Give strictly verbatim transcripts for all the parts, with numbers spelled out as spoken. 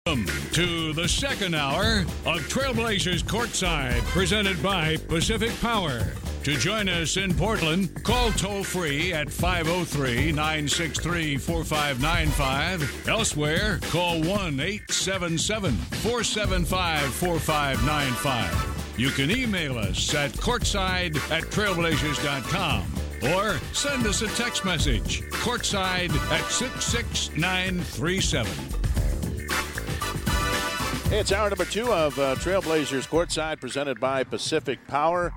Welcome to the second hour of Trailblazers Courtside, presented by Pacific Power. To join us in Portland, call toll-free at five oh three, nine six three, four five nine five. Elsewhere, call one eight seven seven, four seven five, four five nine five. You can email us at courtside at trailblazers dot com or send us a text message, courtside at six six nine three seven. Hey, it's hour number two of uh, Trailblazers Courtside, presented by Pacific Power.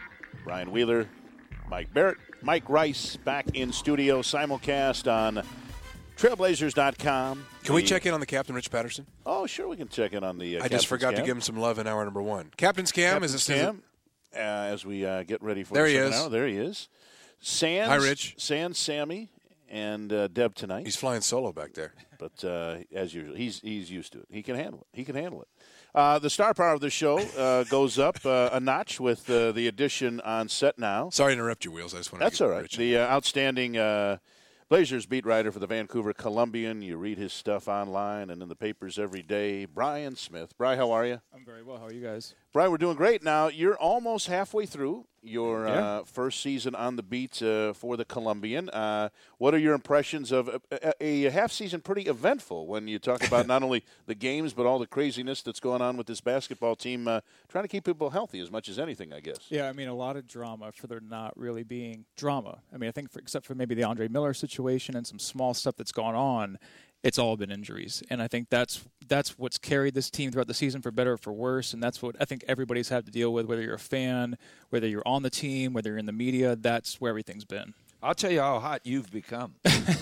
Brian Wheeler, Mike Barrett, Mike Rice back in studio, simulcast on trailblazers dot com. Can we check in on the captain, Rich Patterson? Oh, sure, we can check in on the uh, I just forgot Cam. to give him some love in hour number one. Captain's Cam Captain's is this Cam, uh, as we uh, get ready for there the he second is. hour. There he is. Sans, Hi, Rich. Sans, Sammy, and uh, Deb tonight. He's flying solo back there. But uh, as usual, he's he's used to it. He can handle it. He can handle it. Uh, the star power of the show uh, goes up uh, a notch with uh, the addition on set now. Sorry to interrupt you, Wheels. I just want to. That's all right. The uh, outstanding uh, Blazers beat writer for the Vancouver Columbian. You read his stuff online and in the papers every day. Brian Smith. Brian, how are you? I'm very well. How are you guys? Brian, we're doing great. Now, you're almost halfway through your yeah. uh, first season on the beat uh, for the Columbian. Uh, what are your impressions of a, a, a half season pretty eventful when you talk about not only the games but all the craziness that's going on with this basketball team, uh, trying to keep people healthy as much as anything, I guess? Yeah, I mean, a lot of drama for there not really being drama. I mean, I think for, except for maybe the Andre Miller situation and some small stuff that's gone on, it's all been injuries. And I think that's that's what's carried this team throughout the season, for better or for worse, and that's what I think everybody's had to deal with, whether you're a fan, whether you're on the team, whether you're in the media. That's where everything's been. I'll tell you how hot you've become.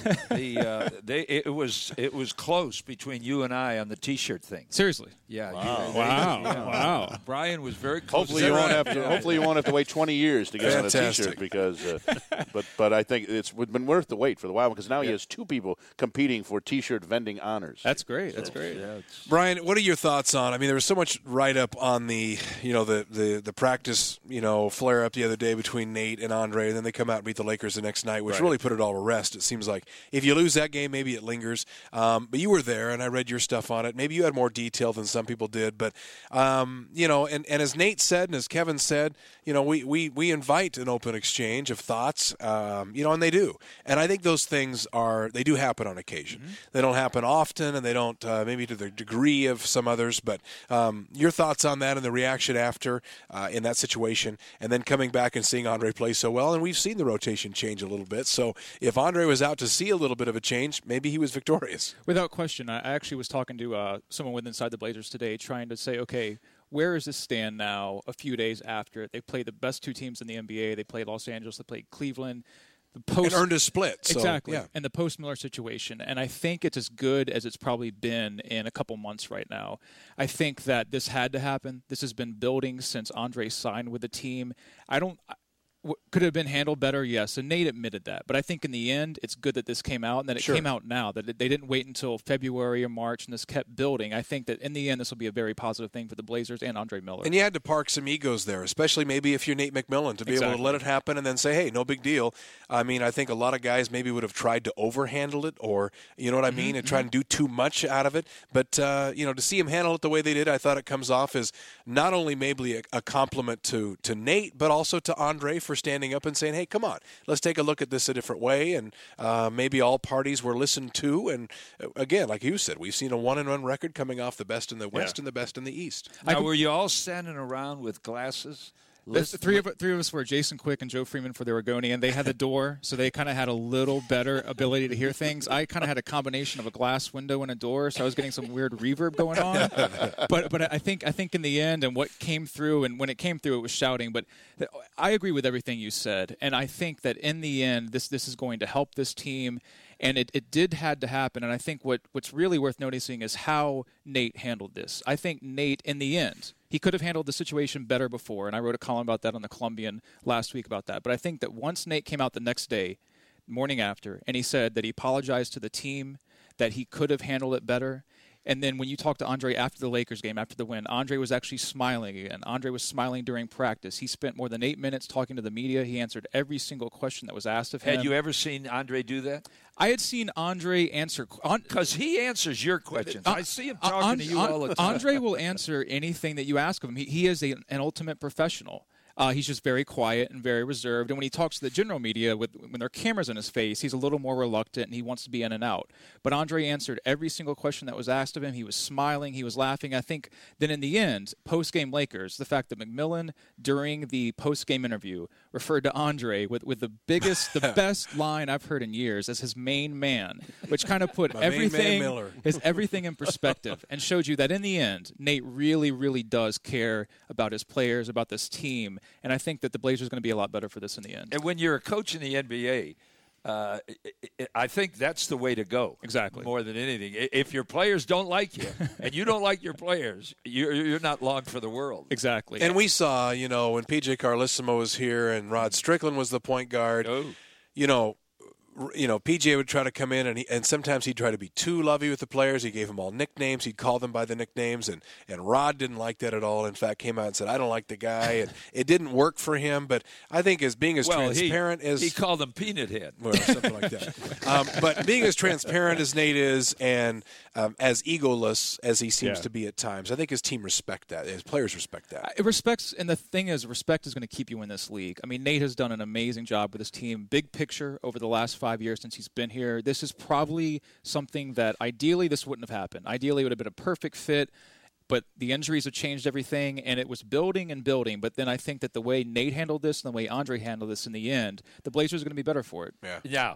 the uh, they it was it was close between you and I on the T-shirt thing. Seriously. Yeah. Wow. You, wow. yeah. Wow. Brian was very close. Hopefully you won't have to. Hopefully you won't have to wait twenty years to get Fantastic. on a T-shirt because. Uh, but but I think it's been worth the wait for the while because now he has two people competing for T-shirt vending honors. That's great. That's great. Yeah, Brian, what are your thoughts on? I mean, there was so much write up on the you know the, the, the practice you know flare up the other day between Nate and Andre, and then they come out and beat the Lakers the next night, which Right. really put it all to rest. It seems like if you lose that game, maybe it lingers. Um, but you were there, and I read your stuff on it. Maybe you had more detail than some people did, but um, you know, and, and as Nate said, and as Kevin said, you know, we we, we invite an open exchange of thoughts, um, you know, and they do. And I think those things are they do happen on occasion. Mm-hmm. They don't happen often, and they don't uh, maybe to the degree of some others. But um, your thoughts on that and the reaction after uh, in that situation, and then coming back and seeing Andre play so well, and we've seen the rotation change a little bit. So if Andre was out to see a little bit of a change, maybe he was victorious. Without question. I actually was talking to uh, someone with Inside the Blazers today, trying to say, okay, where does this stand now a few days after it? They played the best two teams in the N B A. They played Los Angeles. They played Cleveland. The post, and earned a split. So, exactly. Yeah. And the post-Miller situation. And I think it's as good as it's probably been in a couple months right now. I think that this had to happen. This has been building since Andre signed with the team. I don't – could it have been handled better? Yes, and Nate admitted that. But I think in the end, it's good that this came out and that it Sure. came out now, that they didn't wait until February or March and this kept building. I think that in the end, this will be a very positive thing for the Blazers and Andre Miller. And you had to park some egos there, especially maybe if you're Nate McMillan, to be Exactly. able to let it happen and then say, hey, no big deal. I mean, I think a lot of guys maybe would have tried to overhandle it or, you know what I mean, Mm-hmm. and try and do too much out of it. But, uh, you know, to see him handle it the way they did, I thought it comes off as not only maybe a, a compliment to, to Nate, but also to Andre for standing up and saying, hey, come on, let's take a look at this a different way. And uh, maybe all parties were listened to. And again, like you said, we've seen a one and one record coming off the best in the West Yeah. and the best in the East. Now, were you all standing around with glasses? The three of three of us were Jason Quick and Joe Freeman for the Oregonian. They had the door, so they kind of had a little better ability to hear things. I kind of had a combination of a glass window and a door, so I was getting some weird reverb going on. But but I think I think in the end, and what came through, and when it came through, it was shouting. But I agree with everything you said, and I think that in the end, this this is going to help this team. And it, it did had to happen. And I think what, what's really worth noticing is how Nate handled this. I think Nate, in the end, he could have handled the situation better before. And I wrote a column about that on the Columbian last week about that. But I think that once Nate came out the next day, morning after, and he said that he apologized to the team, that he could have handled it better, And then when you talk to Andre after the Lakers game, after the win, Andre was actually smiling again. Andre was smiling during practice. He spent more than eight minutes talking to the media. He answered every single question that was asked of him. Had you ever seen Andre do that? I had seen Andre answer because he answers your questions. Uh, I see him talking uh, to you all the time. Andre will answer anything that you ask of him. He, he is a, an ultimate professional. Uh, he's just very quiet and very reserved. And when he talks to the general media, with, when there are cameras in his face, he's a little more reluctant and he wants to be in and out. But Andre answered every single question that was asked of him. He was smiling. He was laughing. I think then in the end, post-game Lakers, the fact that McMillan, during the post-game interview, referred to Andre with, with the biggest, the best line I've heard in years as his main man, which kind of put My everything, main man Miller. his everything in perspective and showed you that in the end, Nate really, really does care about his players, about this team. And I think that the Blazers are going to be a lot better for this in the end. And when you're a coach in the N B A, uh, I think that's the way to go. Exactly. More than anything. If your players don't like you and you don't like your players, you're, you're not long for the world. Exactly. And we saw, you know, when P J Carlissimo was here and Rod Strickland was the point guard, oh. you know, you know, P J would try to come in, and he, and sometimes he'd try to be too lovey with the players. He gave them all nicknames. He'd call them by the nicknames, and, and Rod didn't like that at all. In fact, came out and said, I don't like the guy, and it didn't work for him. But I think as being as well, transparent he, as... He called them Peanut Head. Well, something like that. Um, but being as transparent as Nate is and um, as egoless as he seems yeah. to be at times, I think his team respect that. His players respect that. It respects, and the thing is, respect is going to keep you in this league. I mean, Nate has done an amazing job with his team. Big picture over the last five years since he's been here. This is probably something that ideally this wouldn't have happened. Ideally, it would have been a perfect fit, but the injuries have changed everything, and it was building and building. But then I think that the way Nate handled this and the way Andre handled this in the end, the Blazers are going to be better for it. Yeah. Now,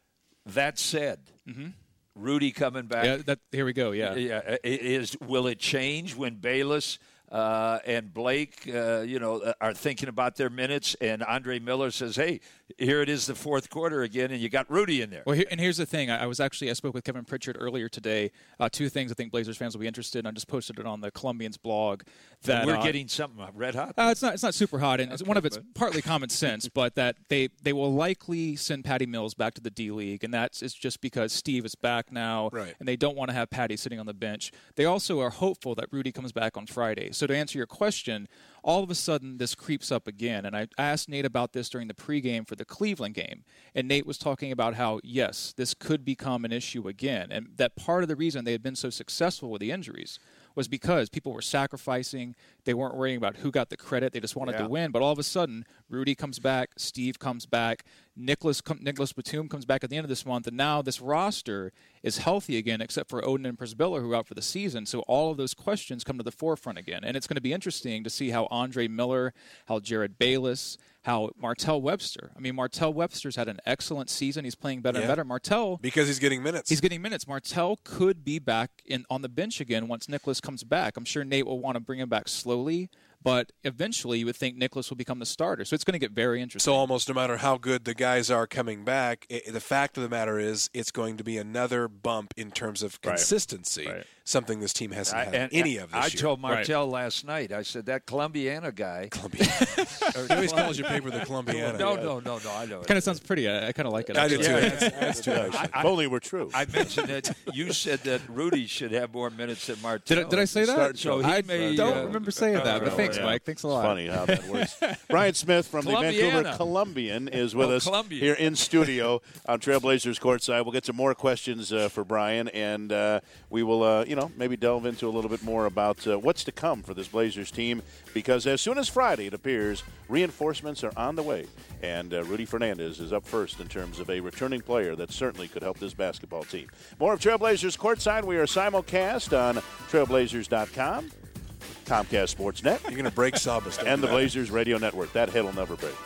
that said, mm-hmm. Rudy coming back. Yeah, that, here we go, yeah. yeah is, will it change when Bayless uh, and Blake, uh, you know, are thinking about their minutes, and Andre Miller says, hey, here it is the fourth quarter again, and you got Rudy in there. Well, here, and here's the thing. I, I was actually, I spoke with Kevin Pritchard earlier today. Uh, two things I think Blazers fans will be interested in. I just posted it on the Columbians blog. That We're uh, getting something red hot? Uh, it's not It's not super hot, and okay, one of it's but. partly common sense, but that they, they will likely send Patty Mills back to the D-League, and that's it's just because Steve is back now, right. and they don't want to have Patty sitting on the bench. They also are hopeful that Rudy comes back on Friday. So to answer your question, all of a sudden this creeps up again. And I asked Nate about this during the pregame for the Cleveland game. And Nate was talking about how, yes, this could become an issue again. And that part of the reason they had been so successful with the injuries was because people were sacrificing. They weren't worrying about who got the credit. They just wanted yeah. to win. But all of a sudden, Rudy comes back, Steve comes back, Nicholas com- Nicholas Batum comes back at the end of this month, and now this roster is healthy again, except for Odin and Przbilla, who are out for the season. So all of those questions come to the forefront again. And it's going to be interesting to see how Andre Miller, how Jared Bayless, how Martell Webster. I mean, Martell Webster's had an excellent season. He's playing better yeah. and better. Martell... Because he's getting minutes. He's getting minutes. Martell could be back in on the bench again once Nicholas comes back. I'm sure Nate will want to bring him back slowly, but eventually you would think Nicholas will become the starter. So it's going to get very interesting. So almost no matter how good the guys are coming back, it, the fact of the matter is it's going to be another bump in terms of consistency, Right. Right. something this team hasn't I, had and, any and of this I year. told Martell right. last night, I said, that Columbiana guy. Columbiana. He always calls your paper the Columbiana. No, no, no, no, I know. Kind of sounds pretty. I, I kind of like it. I do actually. too. Yeah, That's, that's too nice. If only were true. I mentioned that you said that Rudy should have more minutes than Martell. Did I, did I say that? Start- So he I may, don't uh, remember saying that, but uh, thanks, yeah. Mike. Thanks a lot. It's funny how that works. Brian Smith from the Vancouver Columbiana. Columbian is with Oh, us Columbia. here in studio on Trailblazers Courtside. We'll get some more questions uh, for Brian, and uh, we will, uh, you know, maybe delve into a little bit more about uh, what's to come for this Blazers team, because as soon as Friday, it appears, reinforcements are on the way, and uh, Rudy Fernandez is up first in terms of a returning player that certainly could help this basketball team. More of Trailblazers Courtside. We are simulcast on trailblazers dot com. Comcast Sportsnet. You're going to break Sabas. And the Blazers Radio Network. That head will never break.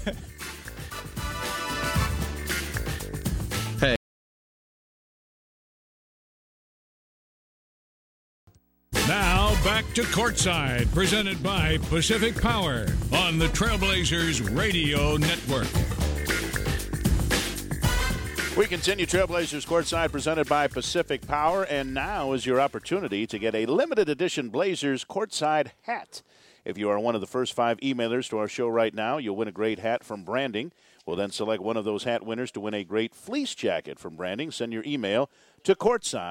Hey. Now back to Courtside, presented by Pacific Power on the Trailblazers Radio Network. We continue Trailblazers Courtside, presented by Pacific Power, and now is your opportunity to get a limited edition Blazers Courtside hat. If you are one of the first five emailers to our show right now, you'll win a great hat from Branding. We'll then select one of those hat winners to win a great fleece jacket from Branding. Send your email to courtside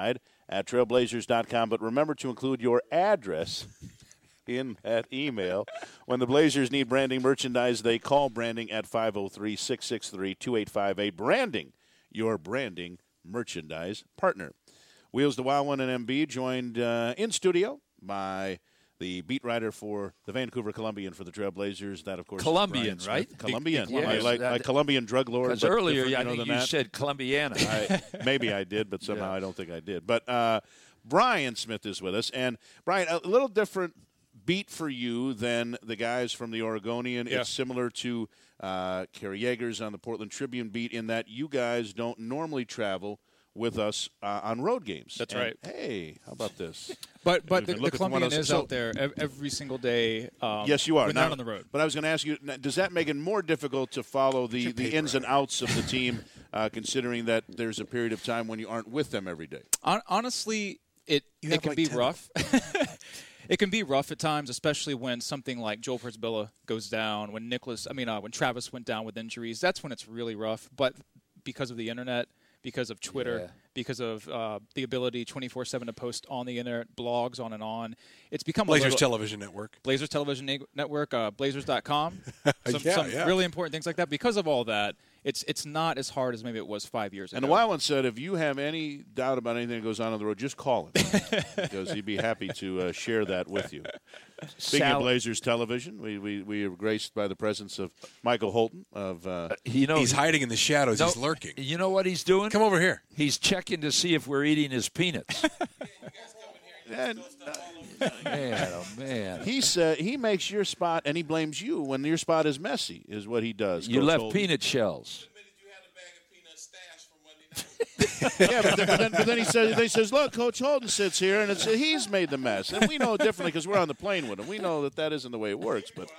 at trailblazers dot com. But remember to include your address in that email. When the Blazers need branding merchandise, they call branding at five oh three, six six three, two eight five eight. Branding, your branding merchandise partner. Wheels the Wild One and M B joined uh, in studio by the beat writer for the Vancouver Columbian for the Trailblazers. That, of course, Columbian, is right? Columbian. Big, big, I yes, like, that, like Colombian drug lord. Because earlier, you I know, think than you that. said Columbiana. I, maybe I did, but somehow Yeah. I don't think I did. But uh, Brian Smith is with us. And, Brian, a little different beat for you than the guys from the Oregonian. Yeah. It's similar to uh, Kerry Yeagers on the Portland Tribune beat in that you guys don't normally travel with us uh, on road games. That's And, right. Hey, how about this? But but We the, can the look at the one Columbian on- is so- out there ev- every single day. Um, Yes, you are. When Now- not on the road. But I was going to ask you, n- does that make it more difficult to follow the, the ins and outs of the team, uh, considering that there's a period of time when you aren't with them every day? Hon- honestly, it You it have can like be ten. rough. It can be rough at times, especially when something like Joel Pertzbilla goes down, when Nicholas, I mean, uh, when Travis went down with injuries. That's when it's really rough. But because of the internet, because of Twitter, Yeah. because of uh, the ability twenty-four seven to post on the internet, blogs on and on, it's become a Blazers little, Television Network. Blazers Television Ne- Network, uh, Blazers dot com, some, Yeah, some yeah. really important things like that. Because of all that, it's it's not as hard as maybe it was five years And the ago. Wild One said, if you have any doubt about anything that goes on on the road, just call him because he'd be happy to uh, share that with you. Speaking Sal- of Blazers television, we, we, we are graced by the presence of Michael Holton of uh, You know, He's hiding in the shadows. no, He's lurking. You know what he's doing? Come over here. He's checking to see if we're eating his peanuts. and Man, oh man. he said he makes your spot and he blames you when your spot is messy, is what he does. You Coach left Holton. peanut shells. Yeah, but then, but, then, but then he says, they says, look, Coach Holton sits here, and it's, he's made the mess. And we know differently because we're on the plane with him. We know that that isn't the way it works. But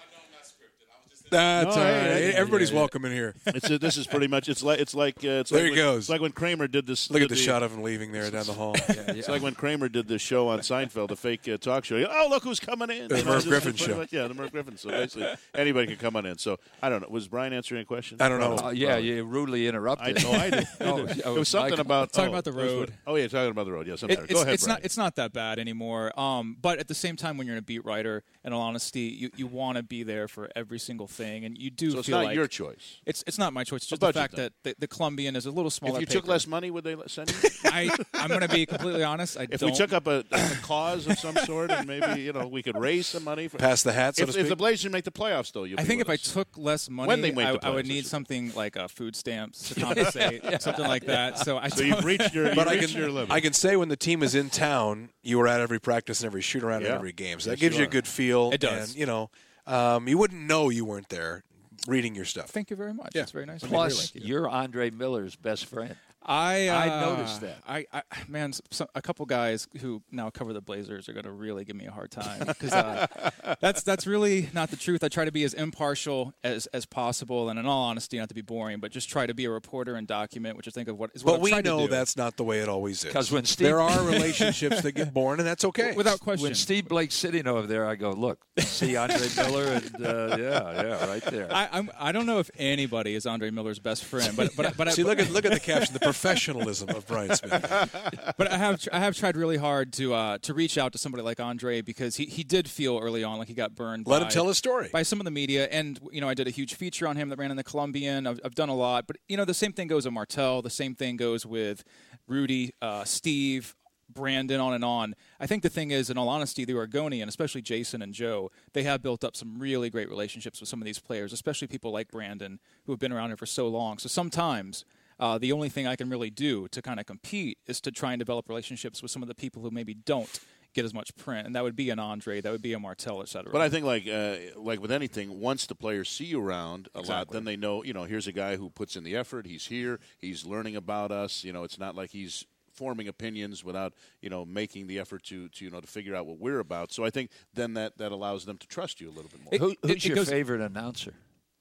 That's No, all hey, right. hey, Everybody's yeah, yeah. welcome in here. it's a, this is pretty much it's like it's like uh, it's There like he when, goes. It's like when Kramer did this. Look did at the shot of him leaving there down the hall. It's like when Kramer did this show on Seinfeld, the fake uh, talk show. Oh, look who's coming in! The You know, Merv this is Griffin pretty show. much- yeah, the Merv Griffin. So basically, anybody can come on in. So I don't know. Was Brian answering a question? I don't know. Uh, yeah, you rudely I interrupted. know. I did. Oh, it oh, was something Michael. about Talking oh, about the it was road. what- Oh yeah, talking about the road. Yes, I'm It- sorry. it's, Go ahead, it's Brian. not it's not that bad anymore. Um, but at the same time, when you're a beat writer, in all honesty, you, you want to be there for every single thing, and you do So it's feel not like your choice. it's it's not my choice. It's just budget, the fact though. that the, the Columbian is a little smaller. If you took paper. less money, would they let- send you? I I'm going to be completely honest. I If don't. we took up a, a cause of some sort, and maybe you know we could raise some money for Pass the hat, so if, to if the speak. Blazers make the playoffs, though, you'll I be think with if I us. took less money, When they make I, the I would playoffs, need it's- something like uh, food stamps to compensate, something like that. So I So you've reached your, But you've I reached your can, limit. I can say when the team is in town, you were at every practice and every shoot around Yeah. and every game. So that Yes, gives you you a are. good feel. It does. And, you know, um, you wouldn't know you weren't there reading your stuff. Thank you very much. Yeah. It's very nice. of you. Plus, Thank you. you're Andre Miller's best friend. I uh, I noticed that. I, I man, some, a couple guys who now cover the Blazers are going to really give me a hard time because uh, that's that's really not the truth. I try to be as impartial as, as possible, and in all honesty, not to be boring, but just try to be a reporter and document, which I think of what is what But I've we tried to know do. that's not the way it always is. 'Cause when Steve- there are relationships that get born, and that's okay. without question. When Steve Blake's sitting over there, I go, look, see Andre Miller, and uh, yeah, yeah, right there. I, I'm, I don't know if anybody is Andre Miller's best friend, but but but See, I, look at look at the caption, the professionalism of Brian Smith. But I have I have tried really hard to uh, to reach out to somebody like Andre because he, he did feel early on like he got burned. Let by, him tell his story. by some of the media, and you know I did a huge feature on him that ran in the Columbian. I've, I've done a lot, but you know the same thing goes with Martell. The same thing goes with Rudy, uh, Steve, Brandon, on and on. I think the thing is, in all honesty, the Oregonian, especially Jason and Joe, they have built up some really great relationships with some of these players, especially people like Brandon who have been around here for so long. So sometimes. Uh, the only thing I can really do to kind of compete is to try and develop relationships with some of the people who maybe don't get as much print, and that would be an Andre, that would be a Martell, et cetera. But I think, like uh, like with anything, once the players see you around a lot, Exactly. then they know, you know, here's a guy who puts in the effort. He's here. He's learning about us. You know, it's not like he's forming opinions without, you know, making the effort to, to you know, to figure out what we're about. So I think then that, that allows them to trust you a little bit more. It- Who, who's it your goes- favorite announcer?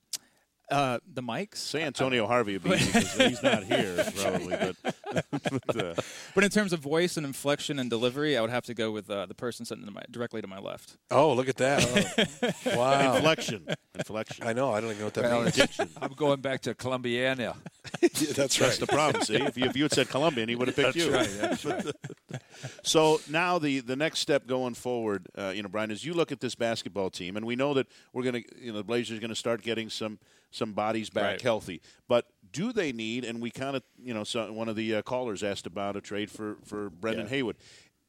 uh, the mics. Say Antonio Harvey would be because he's not here, probably. But, but uh, But in terms of voice and inflection and delivery, I would have to go with uh, the person sitting to my, directly to my left. Oh, look at that! Wow, inflection, inflection. I know. I don't even know what that Well, means. I'm going back to Columbiana. Yeah, that's right. That's the problem. See, if you, if you had said Colombian, he would have picked That's you. right. That's right. So now the, the next step going forward, uh, you know, Brian, is you look at this basketball team, and we know that we're going to, you know, the Blazers are going to start getting some some bodies back Right. healthy. But do they need? And we kind of, you know, so one of the uh, callers asked about a trade for for Brendan Yeah. Haywood.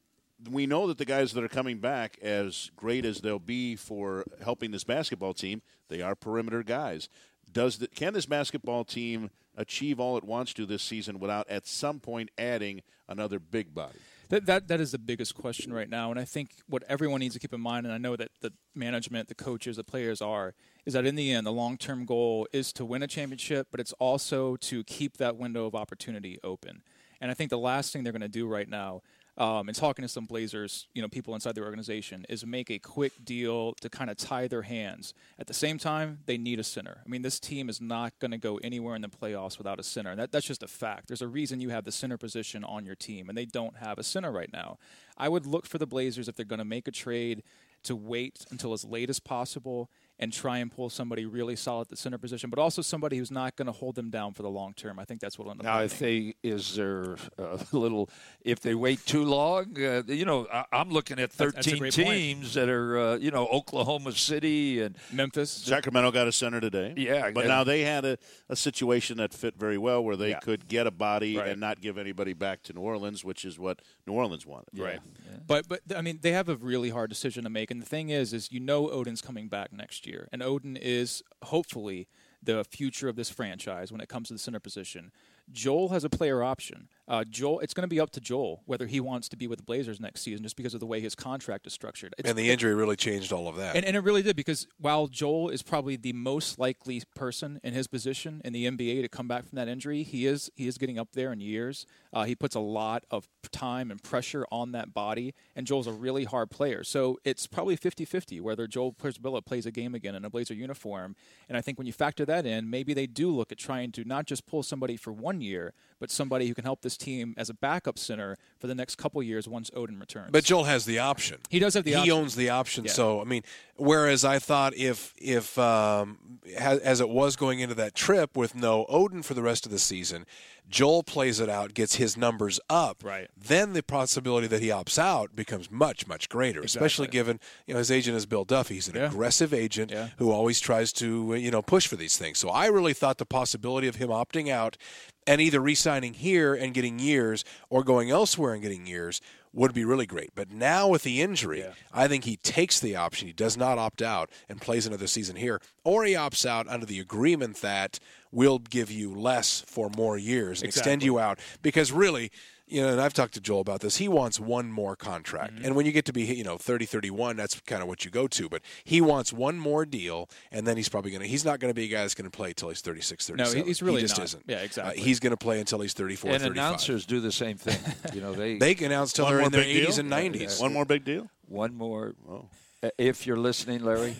We know that the guys that are coming back, as great as they'll be for helping this basketball team, they are perimeter guys. Does the, can this basketball team achieve all it wants to this season without at some point adding another big body? That, that that is the biggest question right now, and I think what everyone needs to keep in mind, and I know that the management, the coaches, the players are, is that in the end, the long-term goal is to win a championship, but it's also to keep that window of opportunity open. And I think the last thing they're going to do right now, um, and talking to some Blazers, you know, people inside their organization, is make a quick deal to kind of tie their hands. At the same time, they need a center. I mean, this team is not going to go anywhere in the playoffs without a center. And that, that's just a fact. There's a reason you have the center position on your team, and they don't have a center right now. I would look for the Blazers, if they're going to make a trade, to wait until as late as possible and try and pull somebody really solid at the center position, but also somebody who's not going to hold them down for the long term. I think that's what will end up Now, happening. if they is there a little, if they wait too long, uh, you know, I, I'm looking at That's- that's a thirteen great point. teams that are, uh, you know, Oklahoma City and Memphis. Sacramento got a center today. Yeah, But yeah. now they had a, a situation that fit very well where they Yeah. could get a body Right. and not give anybody back to New Orleans, which is what New Orleans wanted. Right. But but I mean they have a really hard decision to make, and the thing is, is you know Odin's coming back next year, and Odin is hopefully the future of this franchise when it comes to the center position. Joel has a player option. Uh, Joel, it's going to be up to Joel whether he wants to be with the Blazers next season, just because of the way his contract is structured. It's, And the injury really changed all of that. And, and it really did, because while Joel is probably the most likely person in his position in the N B A to come back from that injury, he is he is getting up there in years. Uh, he puts a lot of time and pressure on that body, and Joel's a really hard player. So it's probably fifty-fifty whether Joel Przybilla plays a game again in a Blazer uniform. And I think when you factor that in, maybe they do look at trying to not just pull somebody for one year, but somebody who can help this team as a backup center for the next couple years once Odin returns. But Joel has the option. He does have the he option. owns the option. Yeah. So I mean, whereas I thought if if um, ha- as it was going into that trip with no Odin for the rest of the season, Joel plays it out, gets his numbers up. Right. Then the possibility that he opts out becomes much much greater, especially Exactly. given you know his agent is Bill Duffy. He's an Yeah. aggressive agent Yeah. who always tries to uh, you know push for these things. So I really thought the possibility of him opting out and either re-signing here and getting years or going elsewhere and getting years would be really great. But now with the injury, Yeah. I think he takes the option. He does not opt out and plays another season here. Or he opts out under the agreement that we'll give you less for more years and extend Exactly. you out. Because really, you know, and I've talked to Joel about this, he wants one more contract. Mm-hmm. And when you get to be, you know, thirty, thirty-one, that's kind of what you go to. But he wants one more deal, and then he's probably going to, he's not going to be a guy that's going to play until he's thirty-six, thirty-seven. No, he's really he just not. isn't. Yeah, exactly. Uh, he's going to play until he's thirty-four, and thirty-five. announcers do the same thing. You know, they They can announce till One they're more in their big deal? eighties and nineties. One more big deal? one more. Oh. Uh, If you're listening, Larry,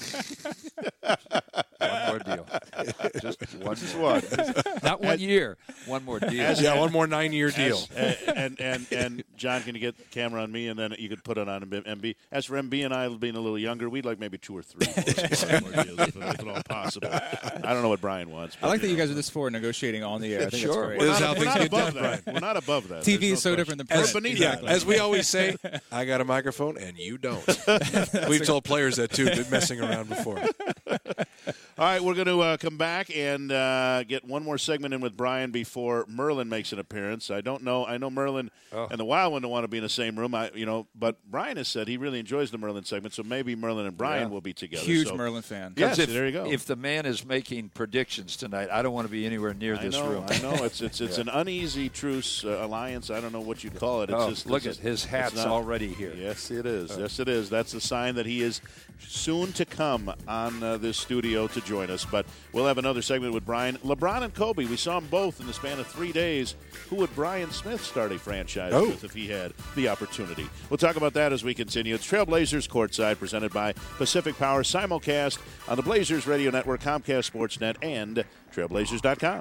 one more deal. Just one. Just more. what? Not one year. One more deal. Yeah, one more nine-year deal. As- uh, and, and, and John, can you get the camera on me, and then you could put it on M B. As for M B and I being a little younger, we'd like maybe two or three more, more deals, if, if at all possible. I don't know what Brian wants. I but, like that you know. guys are this forward negotiating on the air. I think Sure. that's This great. is how We're things not get above done, that. We're not above that. T V There's is so no different than question. print. We're beneath Yeah, that. as we always say, I got a microphone and you don't. We've told players that too, messing around before. All right, we're going to uh, come back and uh, get one more segment in with Brian before Merlin makes an appearance. I don't know. I know Merlin Oh. and the Wild One don't want to be in the same room. I, you know, but Brian has said he really enjoys the Merlin segment, so maybe Merlin and Brian Yeah. will be together. Huge so. Merlin fan. Yeah. Because Yes, if, there you go. If the man is making predictions tonight, I don't want to be anywhere near I this know, room. I know. It's it's it's an uneasy truce uh, alliance. I don't know what you'd call it. It's Oh, just look it's at just- his it's hat's not- already here. Yes, it is. Yes, it is. That's a sign that he is soon to come on uh, this studio to join us. But we'll have another segment with Brian. LeBron and Kobe, we saw them both in the span of three days. Who would Brian Smith start a franchise Oh. with if he had the opportunity? We'll talk about that as we continue. It's Trailblazers Courtside, presented by Pacific Power, simulcast on the Blazers Radio Network, Comcast Sportsnet, and trailblazers dot com.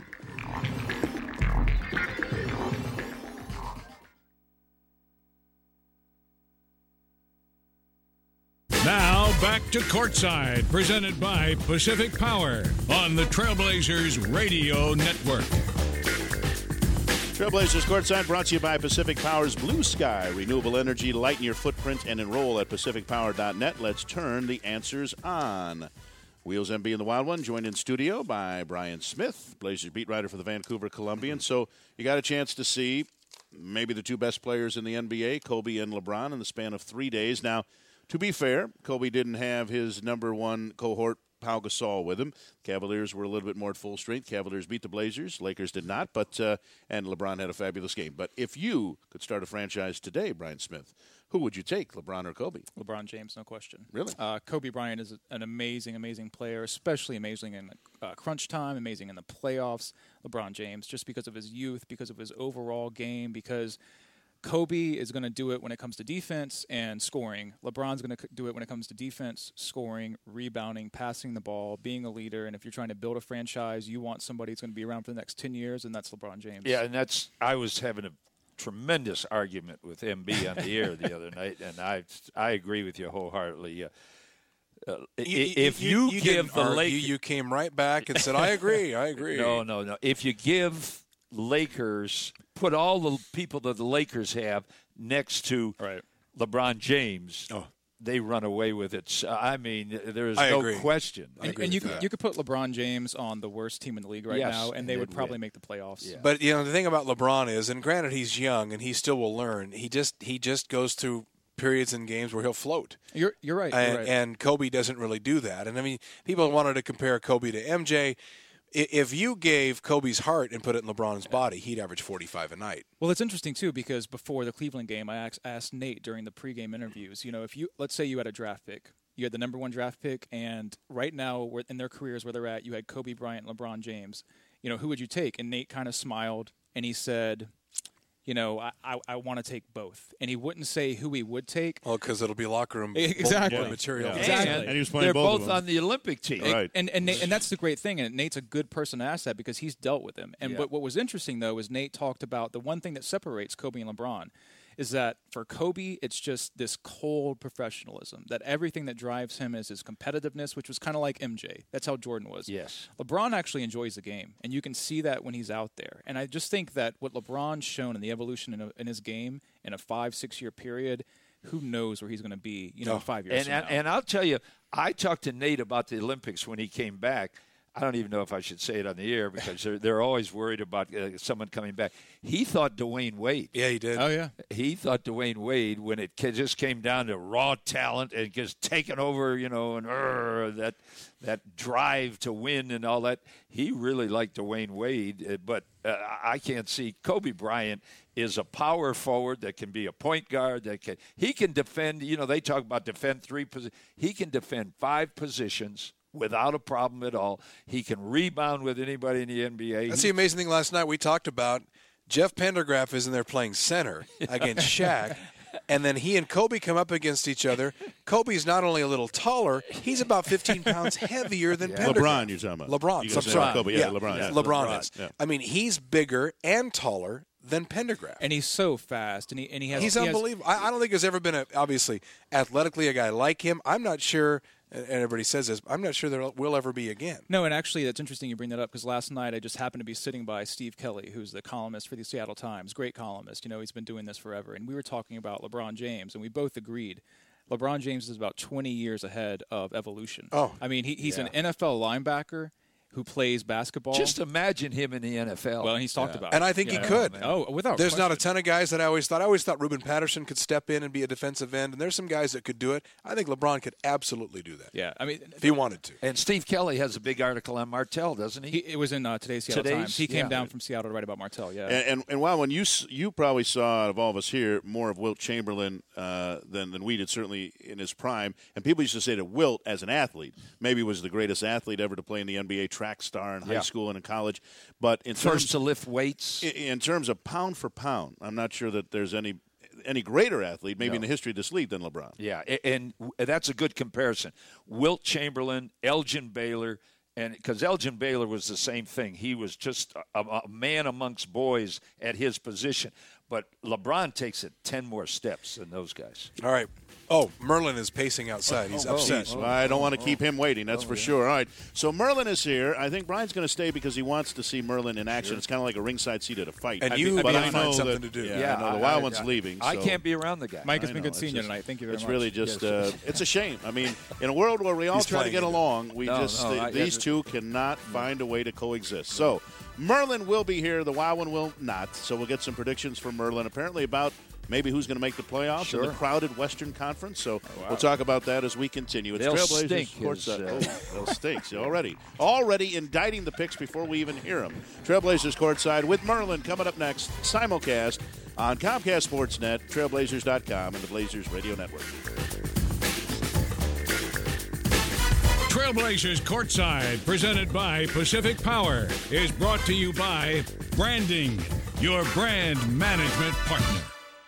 Now back to Courtside, presented by Pacific Power on the Trailblazers Radio Network. Trailblazers Courtside brought to you by Pacific Power's Blue Sky. Renewable energy, lighten your footprint, and enroll at pacific power dot net. Let's turn the answers on. Wheels M B in the Wild One, joined in studio by Brian Smith, Blazers beat writer for the Vancouver Columbian. So you got a chance to see maybe the two best players in the N B A, Kobe and LeBron, in the span of three days. Now, to be fair, Kobe didn't have his number one cohort, Pau Gasol, with him. Cavaliers were a little bit more at full strength. Cavaliers beat the Blazers. Lakers did not, but uh, and LeBron had a fabulous game. But if you could start a franchise today, Brian Smith, who would you take, LeBron or Kobe? LeBron James, no question. Really? Uh, Kobe Bryant is an amazing, amazing player, especially amazing in uh, crunch time, amazing in the playoffs. LeBron James, just because of his youth, because of his overall game, because Kobe is going to do it when it comes to defense and scoring. LeBron's going to do it when it comes to defense, scoring, rebounding, passing the ball, being a leader. And if you're trying to build a franchise, you want somebody who's going to be around for the next ten years, and that's LeBron James. Yeah, and that's I was having a tremendous argument with M B on the air the other night, and I I agree with you wholeheartedly. Uh, uh, You- if you, you give didn't the argue, Lakers, you came right back and said, "I agree, I agree." no, no, no. If you give Lakers, put all the people that the Lakers have next to Right. LeBron James, Oh. they run away with it. So, I mean, there is I no agree. question. I And, agree and you with could that. you could put LeBron James on the worst team in the league right Yes, now, and and they they'd would probably win. make the playoffs. Yeah. But you know the thing about LeBron is, and granted he's young and he still will learn. He just he just goes through periods in games where he'll float. You're you're right. You're and, right. and Kobe doesn't really do that. And I mean, people wanted to compare Kobe to M J. I- If you gave Kobe's heart and put it in LeBron's body, he'd average forty-five a night. Well, it's interesting too because before the Cleveland game, I asked, asked Nate during the pregame interviews. You know, if you let's say you had a draft pick, you had the number one draft pick, and right now, where in their careers where they're at, you had Kobe Bryant, and LeBron James. You know, who would you take? And Nate kind of smiled and he said, you know, I I, I want to take both. And he wouldn't say who he would take. Well, because it'll be locker room Exactly. bulletin material. Yeah. Exactly. And, And he was playing they're both of both them. on the Olympic team. Right. And and Nate, and that's the great thing. And Nate's a good person to ask that because he's dealt with him. And Yeah. what what was interesting though is Nate talked about the one thing that separates Kobe and LeBron is that for Kobe it's just this cold professionalism. That everything that drives him is his competitiveness, which was kind of like M J. That's how Jordan was. Yes. LeBron actually enjoys the game, and you can see that when he's out there. And I just think that what LeBron's shown in the evolution in, a, in his game in a five six year period. Who knows where he's going to be, you know, No. five years And, from and, now. and I'll tell you, I talked to Nate about the Olympics when he came back. I don't even know if I should say it on the air because they're, they're always worried about uh, someone coming back. He thought Dwayne Wade. Yeah, he did. oh yeah. He thought Dwayne Wade, when it ca- just came down to raw talent and just taking over, you know, and uh, that that drive to win and all that, he really liked Dwayne Wade. Uh, But uh, I can't see Kobe Bryant is a power forward that can be a point guard. That can he can defend. You know, they talk about defend three positions. He can defend five positions without a problem at all. He can rebound with anybody in the N B A. That's He- the amazing thing last night. We talked about Jeff Pendergraph is in there playing center against Shaq. And then he and Kobe come up against each other. Kobe's not only a little taller, he's about fifteen pounds heavier than Pendergraph. LeBron, you're talking about. LeBron. You I'm guys said sorry. Kobe, yeah, LeBron. Yeah, Yeah. LeBron is. Yeah. I mean, he's bigger and taller than Pendergraph. And he's so fast, and he and he has He's he has- unbelievable. I, I don't think there's ever been, a, obviously, athletically a guy like him. I'm not sure, and everybody says this, I'm not sure there will ever be again. No, and actually, that's interesting you bring that up because last night I just happened to be sitting by Steve Kelly, who's the columnist for the Seattle Times, great columnist. You know, he's been doing this forever, and we were talking about LeBron James, and we both agreed. LeBron James is about twenty years ahead of evolution. Oh, I mean, he, he's yeah. an N F L linebacker who plays basketball. Just imagine him in the N F L. well, and he's talked about And it. I think he Yeah. could. Oh, without There's not a question. ton of guys that I always thought. I always thought Ruben Patterson could step in and be a defensive end, and there's some guys that could do it. I think LeBron could absolutely do that Yeah, I mean, if he wanted to. And Steve Kelly has a big article on Martell, doesn't he? he, it was in uh, today's Seattle Today's? Times. He came Yeah. down from Seattle to write about Martell. Yeah, And, and and wow, when you s- you probably saw out of all of us here more of Wilt Chamberlain uh, than than we did, certainly in his prime. And people used to say that Wilt, as an athlete, maybe was the greatest athlete ever to play in the N B A, track star in high Yeah. school and in college. But in First terms to lift weights. in, in terms of pound for pound, I'm not sure that there's any any greater athlete, maybe No. in the history of this league, than LeBron. Yeah, a- and w- that's a good comparison. Wilt Chamberlain, Elgin Baylor, and because Elgin Baylor was the same thing. He was just a, a man amongst boys at his position. But LeBron takes it ten more steps than those guys. All right. Oh, Merlin is pacing outside. He's Oh, upset. geez. I don't want to keep him waiting, that's for sure. All right, so Merlin is here. I think Brian's going to stay because he wants to see Merlin in action. Sure. It's kind of like a ringside seat at a fight. And I you be, but might I find know something that, to do. Yeah, Yeah, I know the I- Wild I- One's I- leaving. I so. can't be around the guy. Mike, it's I been know, good seeing it's you just- tonight. Thank you very It's much. really just, Yes. uh, it's a shame. I mean, in a world where we all He's try to playing get it. along, we No, just, no, th- I- these I- two cannot find a way to coexist. So, Merlin will be here. The Wild One will not. So we'll get some predictions from Merlin, apparently about maybe who's going to make the playoffs Sure. in the crowded Western Conference. So we'll talk about that as we continue. It's They'll Trailblazers stink courtside. his, uh, Oh, they'll stink. See, already, already indicting the picks before we even hear them. Trailblazers courtside with Merlin coming up next. Simulcast on Comcast Sportsnet, Trailblazers dot com, and the Blazers Radio Network. Trailblazers Courtside, presented by Pacific Power, is brought to you by Branding, your brand management partner.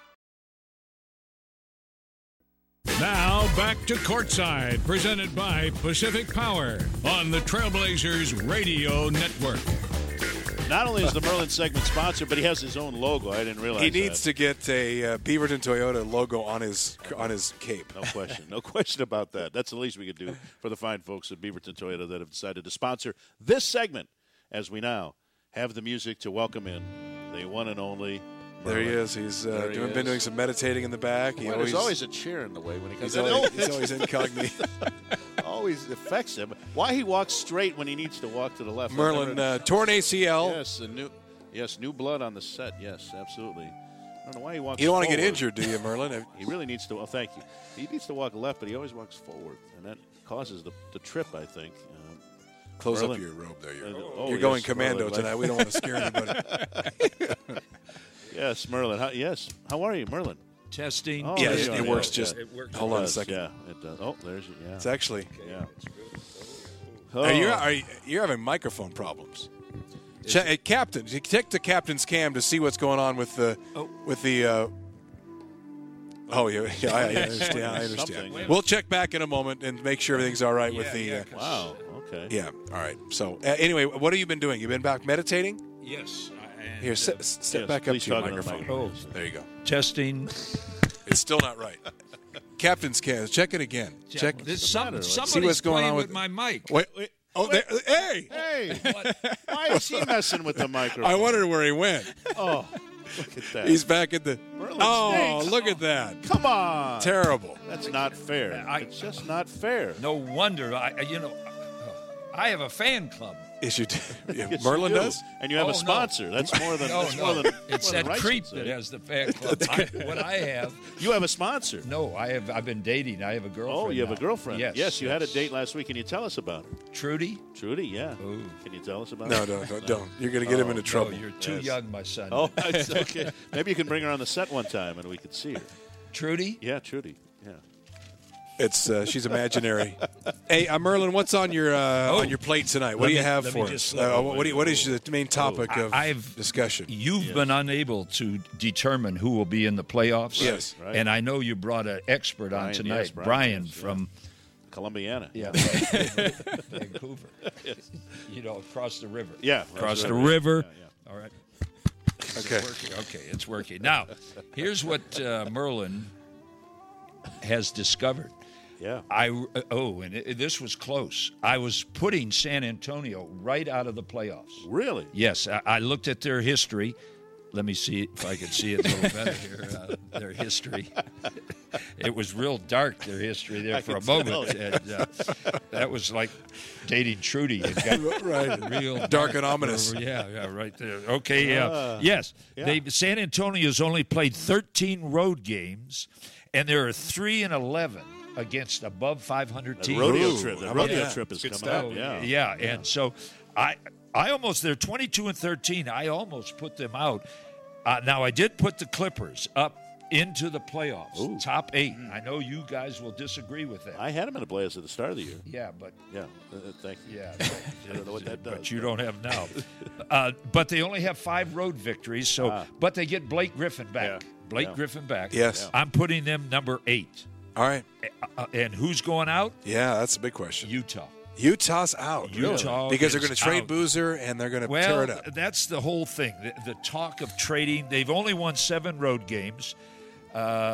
Now back to Courtside, presented by Pacific Power on the Trailblazers Radio Network. Not only is the Merlin segment sponsored, but he has his own logo. I didn't realize He needs that. to get a uh, Beaverton Toyota logo on his on his cape. No question. No question about that. That's the least we could do for the fine folks at Beaverton Toyota that have decided to sponsor this segment as we now have the music to welcome in the one and only Merlin. There he is. He's uh, There he doing, been is. doing some meditating in the back. He Well, always, there's always a chair in the way when he comes he's in. always, It he's always incognito. always affects him. Why he walks straight when he needs to walk to the left. I've Merlin, never- uh, torn A C L. Yes, a new, yes, new blood on the set. Yes, absolutely. I don't know why he walks You don't want to get forward. injured, do you, Merlin? He really needs to. Well, thank you. He needs to walk left, but he always walks forward, and that causes the, the trip, I think. Um, Close Merlin. up your robe there. You're, Uh, oh, you're going yes, commando Merlin. tonight. We don't want to scare anybody. yes, Merlin. How, yes. How are you, Merlin? Testing. Oh, Yeah, there it, you it are. works. Yeah, Just yeah. It works. hold on a Yes, second. Yeah, it does. Oh, there's yeah. It's actually. yeah. Are you, Oh. are you, you're having microphone problems. Che- hey, Captain, check the captain's cam to see what's going on with the Oh. with the. Uh, oh yeah, yeah, I, I understand. I understand. Something. We'll check back in a moment and make sure everything's all right with the. yeah, uh, Wow. Okay. yeah. All right. So uh, anyway, what have you been doing? You've been back meditating. Yes. and, Here, uh, sit, step yes, back up please to your talk into the microphone. microphone. Oh, There you go. testing. It's still not right. Captain's cam. Check it again. Check. There's some, matter? somebody's See what's going playing on with with- my mic. Wait. wait. Oh, there, hey! Hey, why is he messing with the microphone? I wondered where he went. Oh, look at that. He's back at the. Merlin Oh, stinks. look at that! Come on. Terrible. That's not fair. I- it's just not fair. No wonder. I, you know, I have a fan club. Is you, yeah, Yes, Merlin you do. does? And you have Oh, a no. sponsor. That's more than. No, that's no. more than. It's more than that Rice creep would that say. has the fan club. I, what I have. You have a sponsor. No, I have. I've been dating. I have a girlfriend. Oh, you have now. a girlfriend. Yes. you had a date last week. Can you tell us about her? Trudy. Trudy, yeah. Oh. Can you tell us about No, her? don't, don't, don't. You're going to get him into trouble. No, you're too Yes. young, my son. Oh, it's okay. Maybe you can bring her on the set one time and we could see her. Trudy. Yeah, Trudy. Yeah. It's uh, she's imaginary. Hey, uh, Merlin, what's on your uh, Oh. on your plate tonight? What Let do you me- have let me for just us? look. Uh, what, do you, what is the main topic I- of I've- discussion? You've been unable to determine who will be in the playoffs. Yes. Right. And I know you brought an expert on Brian, tonight, yes, Brian, Brian yes, yeah. from Columbiana. yeah, Vancouver. You know, across the river. Yeah, across that's the right. river. Yeah, yeah. All right. Okay. Working. Okay, it's working. Now, here's what uh, Merlin has discovered. Yeah. I oh, and it, this was close. I was putting San Antonio right out of the playoffs. Really? Yes, I, I looked at their history. Let me see if I can see it a little better here. Uh, their history. It was real dark, their history there I for a can moment. tell. And, uh, that was like dating Trudy. It got Right. real Dark and ominous. Yeah, yeah, right there. Okay, yeah. Uh, yes. yeah. They San Antonio's only played thirteen road games, and there are three and eleven against above five hundred The teams. rodeo Ooh, trip. The how about rodeo that? trip is Good coming stuff. up. Yeah. Yeah, and so I I almost they're twenty-two and thirteen. I almost put them out. Uh, now I did put the Clippers up into the playoffs, Ooh. top eight. I know you guys will disagree with that. I had him in the playoffs at the start of the year. yeah, but Yeah. Uh, uh, thank you. yeah, I don't know what that does. but you don't have now. uh, but they only have five road victories. So, Ah. but they get Blake Griffin back. Yeah. Blake Yeah. Griffin back. Yes. I'm putting them number eight. All right. Uh, and who's going out? Yeah, that's a big question. Utah. Utah's out. Utah Really? Because they're going is to trade out. Boozer and they're going to Well, tear it up. that's the whole thing. The, the talk of trading. They've only won seven road games, uh,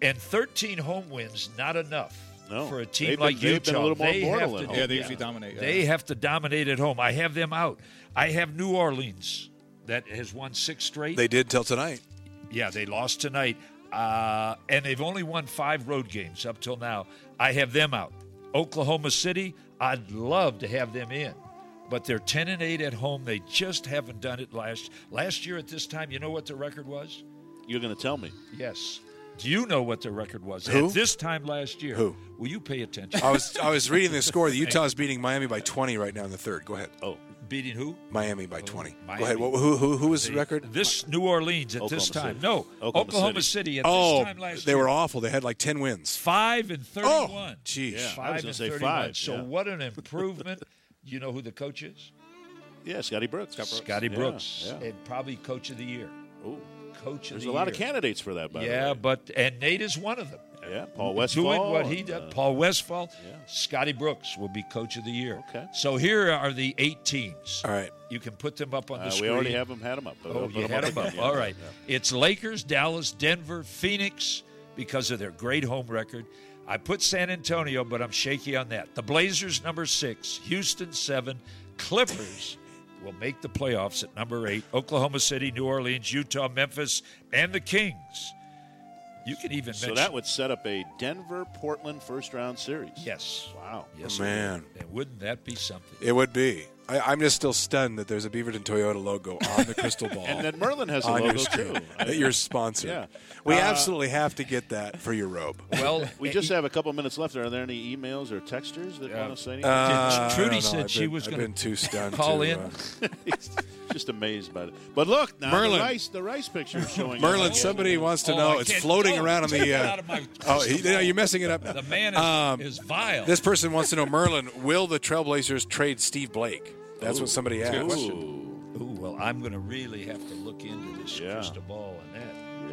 And thirteen home wins, not enough No. for a team They've like been- they've Utah. been a little more they mortal have at to, home. Yeah, they usually dominate. Yeah. They have to dominate at home. I have them out. I have New Orleans that has won six straight. They did till tonight. Yeah, they lost tonight. Uh, and they've only won five road games up till now. I have them out. Oklahoma City, I'd love to have them in. But they're ten and eight at home. They just haven't done it last last year at this time. You know what the record was? You're going to tell me. Yes. Do you know what the record was Who? at this time last year? Who? Will you pay attention? I was I was reading the score. The Utah's beating Miami by twenty right now in the third. Go ahead. Oh, Beating who? Miami by twenty. Miami. Go ahead. What, who who who was the They- record? This New Orleans at this Oklahoma time. City. No, Oklahoma Oklahoma City. City at Oh, this time last they year. were awful. They had like ten wins. Five and thirty-one. Oh, geez. Yeah. I Five was gonna and say thirty-one. five, So yeah. what an improvement. You know who the coach is? yeah, Scotty Brooks. Scotty Yeah, Brooks. Yeah. And probably coach of the year. Ooh, Coach of there's the a year. lot of candidates for that, by Yeah, the way. but and Nate is one of them. Yeah, Paul Westphal. Doing what he and, does. uh, Paul Westphal. Yeah. Scotty Brooks will be coach of the year. Okay. So here are the eight teams. All right. You can put them up on the Uh, screen. we already have them, had them up. but Oh, I'll put you them had them up. again. All right. Yeah. It's Lakers, Dallas, Denver, Phoenix because of their great home record. I put San Antonio, but I'm shaky on that. The Blazers, number six. Houston, seven. Clippers will make the playoffs at number eight. Oklahoma City, New Orleans, Utah, Memphis, and the Kings. You can even So mention. that would set up a Denver-Portland first-round series. Yes. Wow. Yes, Man. it would. And wouldn't that be something? It would be. I, I'm just still stunned that there's a Beaverton Toyota logo on the crystal ball. And then Merlin has a on your logo, screen too. that you're sponsored. Yeah. We Uh, absolutely have to get that for your robe. Well, We just have a couple minutes left. Are there any emails or texters that Yeah. want to say anything? Uh, I Trudy don't know. said I've she been- was I've gonna been too stunned call to, in. uh, Just amazed by it. But look, now Merlin. the rice, the rice picture is showing. Merlin, up. somebody wants to Oh, know. I It's can't- floating oh, around on take the. that Uh, out of my oh, he, crystal no, ball. you're messing it up. The man is, Um, is vile. This person wants to know, Merlin, will the Trailblazers trade Steve Blake? That's what somebody asked. Ooh, Ooh, well, I'm going to really have to look into this Yeah. crystal ball and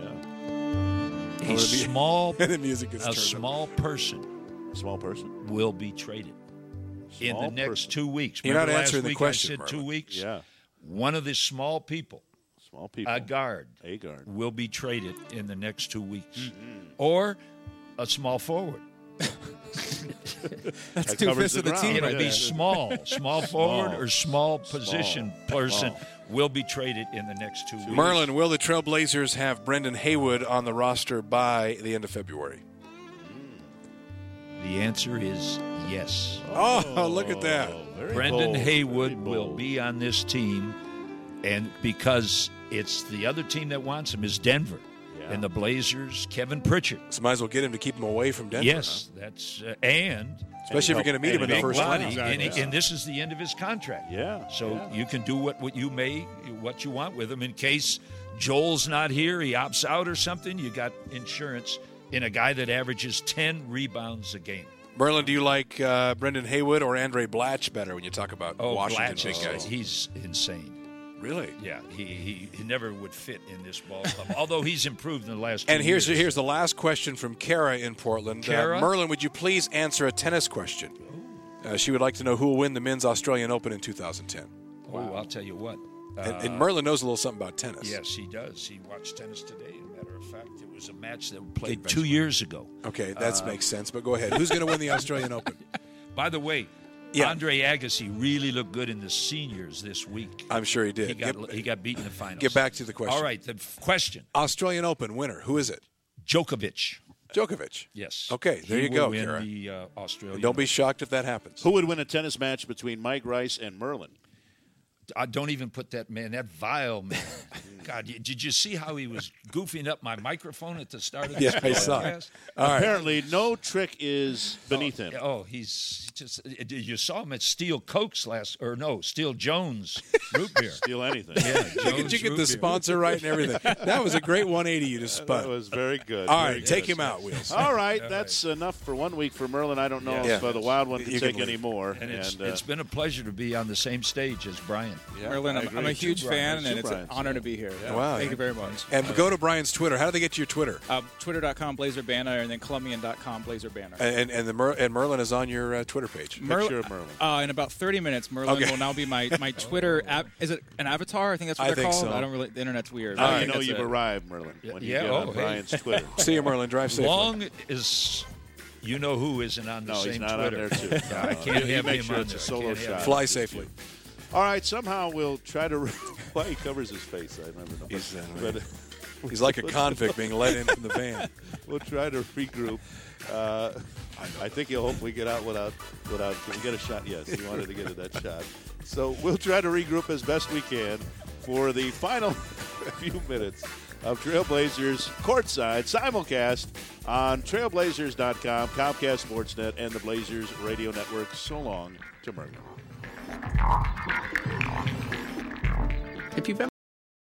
yeah. that. A small, the music is a turned up. small person Small person. will be traded in Small the next person. two weeks. You're Remember not last answering the week question, I said two Merlin. weeks. Yeah. One of the small people, Small people. a guard, A guard. will be traded in the next two weeks, Mm-hmm. or a small forward. That's That two covers fifths the of the ground. team. It'll right be there. small, small forward Small. or small position Small. person Small. will be traded in the next two weeks. Merlin, will the Trailblazers have Brendan Haywood on the roster by the end of February? The answer is yes. Oh, look at that. Very Brendan bold, Haywood very will bold. be on this team, and because it's the other team that wants him is Denver, Yeah. and the Blazers, Kevin Pritchard. So might as well get him to keep him away from Denver. yes, that's uh, and huh? Especially if you're going to meet him in the big first body, round. and, he- Exactly. and this is the end of his contract. Yeah. So yeah. you can do what, what you may, what you want with him in case Joel's not here, he opts out or something. You got insurance in a guy that averages ten rebounds a game. Merlin, do you like uh, Brendan Haywood or Andre Blatch better when you talk about Oh, Washington Blatch big is- guys? he's insane. Really? Yeah, he, he, he never would fit in this ball club, although he's improved in the last two And here's years. here's the last question from Kara in Portland. Kara? Uh, Merlin, would you please answer a tennis question? Uh, she would like to know who will win the men's Australian Open in two thousand ten. Oh, I'll tell you what. Uh, And, and Merlin knows a little something about tennis. yes, he does. He watched tennis today. As a matter of fact, it was a match that we played two years ago. Okay, that Uh, makes sense. But go ahead. Who's going to win the Australian Open? By the way, Yeah. Andre Agassi really looked good in the seniors this week. I'm sure he did. He got Get, he got beat in the finals. get back to the question. All right, the f- question: Australian Open winner. Who is it? Djokovic. Djokovic. Yes. Okay, there He you will go, win Kara. the uh, Australian. Don't be shocked if that happens. Who would win a tennis match between Mike Rice and Merlin? I don't even put that man, that vile man. God, y- did you see how he was goofing up my microphone at the start of this Yeah, I saw it. broadcast? All right. Apparently, no trick is beneath him. Oh, he's just. You saw him at Steel Cokes last, or no, Steel Jones root beer. Steal anything. Yeah, Look at Jones you get root the beer. sponsor right and everything. That was a great one eighty you just That spun. was very good. All Very right, good. take him out, Wheels. All right, that's enough for one week for Merlin. I don't know Yeah. if uh, the Wild one can You can take leave. any more. And it's, uh, it's been a pleasure to be on the same stage as Brian. Yeah, Merlin, I I'm, agree. I'm a Two huge fan, Bryans, and two it's Bryans, an honor yeah. to be here. Yeah. Wow. Thank you very much. And go to Brian's Twitter. How do they get to your Twitter? Uh, Twitter.com Blazer Banner, and then Columbian dot com Blazer Banner. And and the Mer- and Merlin is on your uh, Twitter page. Mer- Picture of Merlin. Uh, in about thirty minutes, Merlin Okay. will now be my, my Twitter app. Is it an avatar? I think that's what I they're think called. so. I don't really. The internet's weird. Now I you think know that's you've it. arrived, Merlin, when you Yeah, get oh, on hey. Brian's Twitter. See you, Merlin. Drive safely. Long as you know who isn't on the No, same he's not Twitter. on there, too. No, I No, can't he have makes him sure on it's a there. I solo can't have shot. him. Fly safely. All right, somehow we'll try to. Why he covers his face, I never know. He's, uh, But, He's like a convict being let in from the van. we'll try to regroup. Uh, I think he'll hopefully get out without without. Can we get a shot? Yes, he wanted to get to that shot. So we'll try to regroup as best we can for the final few minutes of Trailblazers Courtside simulcast on trailblazers dot com, Comcast Sportsnet, and the Blazers Radio Network. So long to Merlin. If you've ever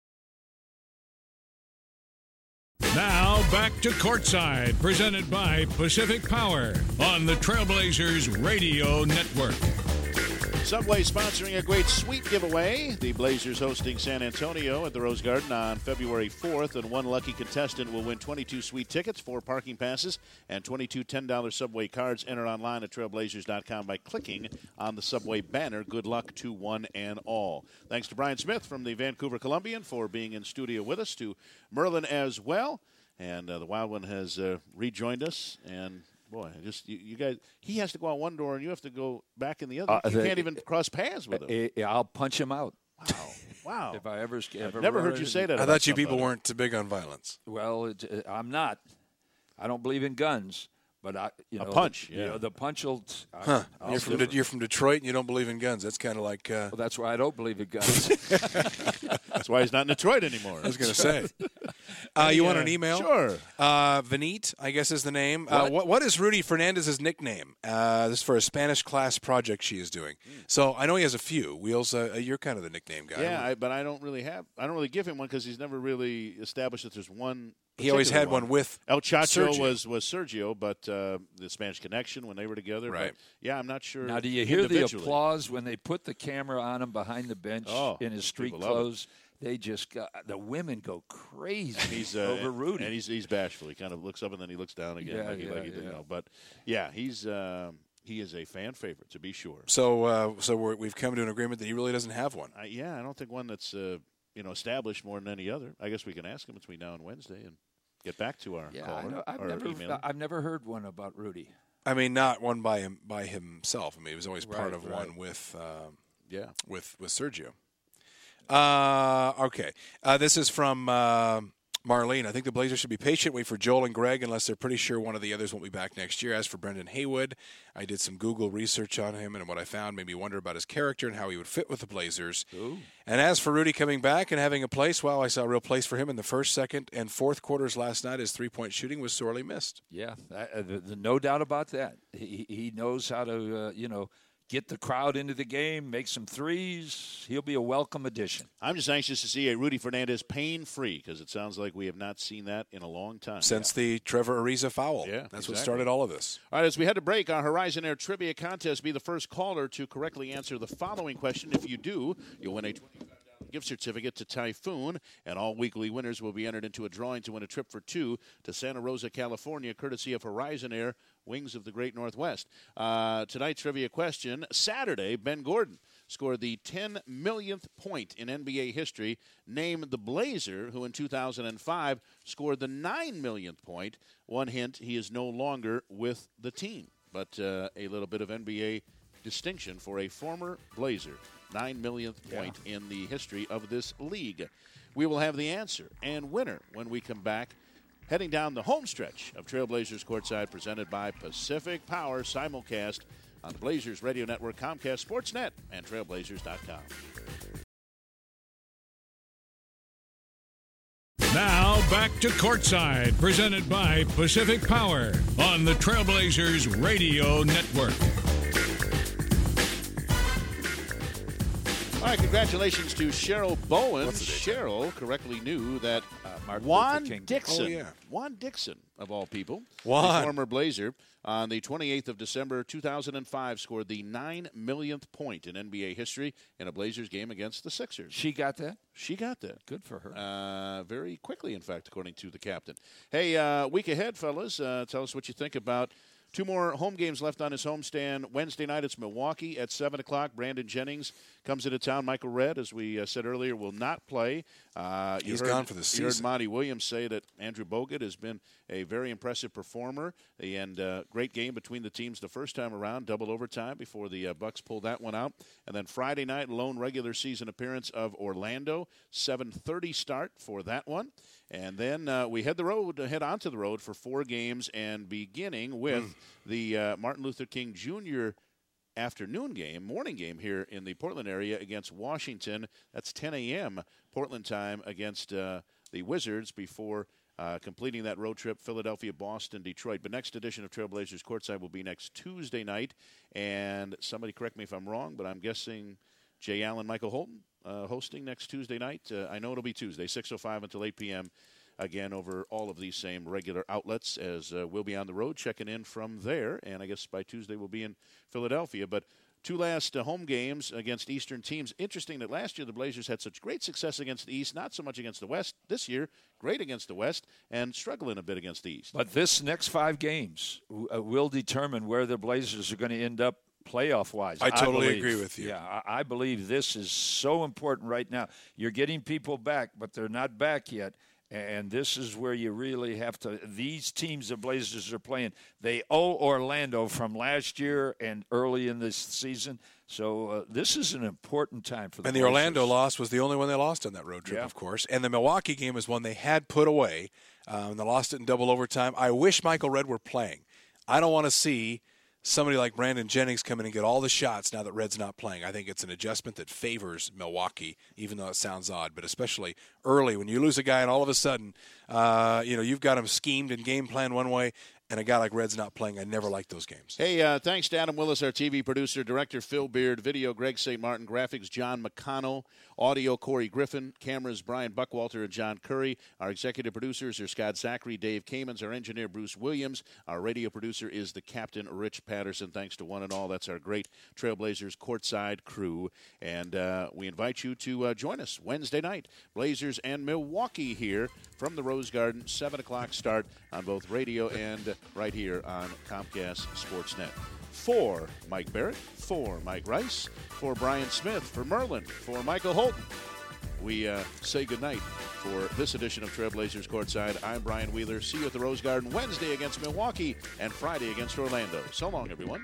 Now back to Courtside, presented by Pacific Power on the Trailblazers Radio Network. Subway sponsoring a great sweet giveaway. The Blazers hosting San Antonio at the Rose Garden on February fourth, and one lucky contestant will win twenty-two sweet tickets, four parking passes, and twenty-two ten dollars Subway cards. Enter online at trailblazers dot com by clicking on the Subway banner. Good luck to one and all. Thanks to Brian Smith from the Vancouver Columbian for being in studio with us, to Merlin as well. And uh, the Wild One has uh, rejoined us, and boy, just you, you guys. He has to go out one door, and you have to go back in the other. Uh, you the- can't even cross paths with him. I- I'll punch him out. Wow! Wow! If I ever, ever Never run heard you into- say that. I about thought you people somebody. weren't too big on violence. Well, it, uh, I'm not. I don't believe in guns, but I, you A know, punch, The, you yeah. know, the punch will. I- Huh. I'll You're from, do De- you're from Detroit and you don't believe in guns. That's kind of like, uh, Well, that's why I don't believe in guns. That's why he's not in Detroit anymore. I was going to say. Uh, you want an email? Sure. Uh, Vinit, I guess is the name. Uh, What? what, what is Rudy Fernandez's nickname? Uh, this is for a Spanish class project she is doing. So I know he has a few. Wheels, uh, you're kind of the nickname guy. Yeah, I, but I don't really have. I don't really give him one because he's never really established that there's one. He always particular had one with El Chacho Sergio. was was Sergio, but uh, the Spanish Connection when they were together. Right. But, yeah, I'm not sure. Now, do you hear the individually. applause when they put the camera on him behind the bench Oh, in his street people love it. clothes? They just got the women go crazy He's uh, over Rudy. and he's he's bashful. He kind of looks up and then he looks down again, Yeah, like, he, yeah, like he didn't yeah. know. But yeah, he's um, he is a fan favorite to be sure. So, uh, so we're, we've come to an agreement that he really doesn't have one. I, yeah, I don't think one that's uh, you know established more than any other. I guess we can ask him between now and Wednesday and get back to our yeah, caller I know. I've or never, email. I've never heard one about Rudy. I mean, not one by him by himself. I mean, he was always part Right, of right. one with um, yeah. with with Sergio. Uh, okay, uh, this is from uh, Marlene. I think the Blazers should be patient, wait for Joel and Greg, unless they're pretty sure one of the others won't be back next year. As for Brendan Haywood, I did some Google research on him, and what I found made me wonder about his character and how he would fit with the Blazers. Ooh. And as for Rudy coming back and having a place, well, I saw a real place for him in the first, second, and fourth quarters last night. His three-point shooting was sorely missed. Yeah, uh, the, the, no doubt about that. He he knows how to uh, you know get the crowd into the game, make some threes. He'll be a welcome addition. I'm just anxious to see a Rudy Fernandez pain-free because it sounds like we have not seen that in a long time. Since the Trevor Ariza foul. Yeah, That's exactly. what started all of this. All right, as we head to break, our Horizon Air Trivia Contest, be the first caller to correctly answer the following question. If you do, you'll win a twenty-five dollars gift certificate to Typhoon, and all weekly winners will be entered into a drawing to win a trip for two to Santa Rosa, California, courtesy of Horizon Air, Wings of the Great Northwest. Uh, tonight's trivia question, Saturday, Ben Gordon scored the ten millionth point in N B A history. Name the Blazer, who in two thousand five scored the nine millionth point. One hint, he is no longer with the team, but uh, a little bit of N B A distinction for a former Blazer. Nine millionth point yeah. in the history of this league. We will have the answer and winner when we come back, heading down the home stretch of Trailblazers Courtside, presented by Pacific Power, simulcast on the Blazers Radio Network, Comcast Sportsnet, and trailblazers dot com. Now back to Courtside, presented by Pacific Power on the Trailblazers Radio Network. All right, congratulations to Cheryl Bowen. Cheryl correctly knew that uh, Martin Juan Luther King. Dixon. Oh, yeah. Juan Dixon, of all people. Juan. The former Blazer. On the twenty-eighth of December, two thousand five, scored the nine millionth point in N B A history in a Blazers game against the Sixers. She got that? She got that. Good for her. Uh, very quickly, in fact, according to the captain. Hey, uh, week ahead, fellas. Uh, tell us what you think about two more home games left on his homestand. Wednesday night, it's Milwaukee at seven o'clock. Brandon Jennings comes into town. Michael Redd, as we uh, said earlier, will not play. Uh, He's heard, gone for the You heard season. Monty Williams say that Andrew Bogut has been a very impressive performer, and uh, great game between the teams the first time around, double overtime before the uh, Bucks pulled that one out. And then Friday night, lone regular season appearance of Orlando, seven thirty start for that one. And then uh, we head the road, head onto the road for four games, and beginning with mm. the uh, Martin Luther King Junior afternoon game, morning game here in the Portland area against Washington. That's ten a.m. Portland time against uh, the Wizards before uh, completing that road trip, Philadelphia, Boston, Detroit. But next edition of Trailblazers Courtside will be next Tuesday night. And somebody correct me if I'm wrong, but I'm guessing Jay Allen, Michael Holton uh, hosting next Tuesday night. Uh, I know it'll be Tuesday, six oh five until eight p.m. Again, over all of these same regular outlets, as uh, we'll be on the road checking in from there. And I guess by Tuesday we'll be in Philadelphia. But two last uh, home games against Eastern teams. Interesting that last year the Blazers had such great success against the East, not so much against the West. This year, great against the West and struggling a bit against the East. But this next five games w- uh, will determine where the Blazers are going to end up playoff-wise. I totally I believe. agree with you. Yeah, I-, I believe this is so important right now. You're getting people back, but they're not back yet. And this is where you really have to – these teams the Blazers are playing, they owe Orlando from last year and early in this season. So uh, this is an important time for the And the Blazers. Orlando loss was the only one they lost on that road trip, yeah. of course. And the Milwaukee game is one they had put away, um, and they lost it in double overtime. I wish Michael Redd were playing. I don't want to see – somebody like Brandon Jennings come in and get all the shots now that Red's not playing. I think it's an adjustment that favors Milwaukee, even though it sounds odd, but especially early when you lose a guy and all of a sudden, uh, you know, you've got him schemed and game planned one way, and a guy like Red's not playing. I never liked those games. Hey, uh, thanks to Adam Willis, our T V producer, director Phil Beard, video Greg Saint Martin, graphics John McConnell, audio Corey Griffin, cameras Brian Buckwalter and John Curry. Our executive producers are Scott Zachary, Dave Kamens, our engineer Bruce Williams. Our radio producer is the captain Rich Patterson. Thanks to one and all. That's our great Trailblazers courtside crew. And uh, we invite you to uh, join us Wednesday night. Blazers and Milwaukee here from the Rose Garden, seven o'clock start on both radio and right here on Comcast Sportsnet. For Mike Barrett, for Mike Rice, for Brian Smith, for Merlin, for Michael Holton, we uh, say goodnight for this edition of Trailblazers Courtside. I'm Brian Wheeler. See you at the Rose Garden Wednesday against Milwaukee and Friday against Orlando. So long, everyone.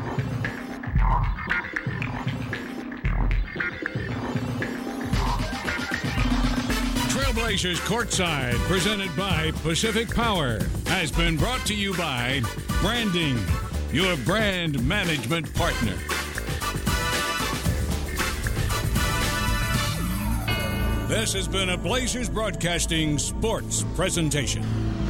Trailblazers Courtside, presented by Pacific Power, has been brought to you by Branding, your brand management partner. This has been a Blazers Broadcasting sports presentation.